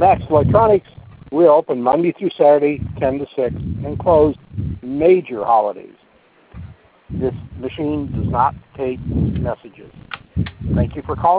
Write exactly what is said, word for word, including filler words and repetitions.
Max Electronics, we're open Monday through Saturday, ten to six, and closed major holidays. This machine does not take messages. Thank you for calling.